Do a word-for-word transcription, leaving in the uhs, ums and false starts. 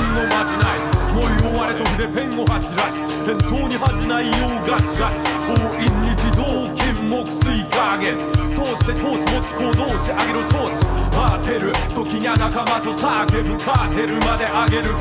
のまじない燃い終われと筆ペンを走らし返答に恥じないようがしかし強引に自動金木水火源通して闘志持ち行動し上げろ闘志待ってる時には仲間と叫ぶカーテルまで上げる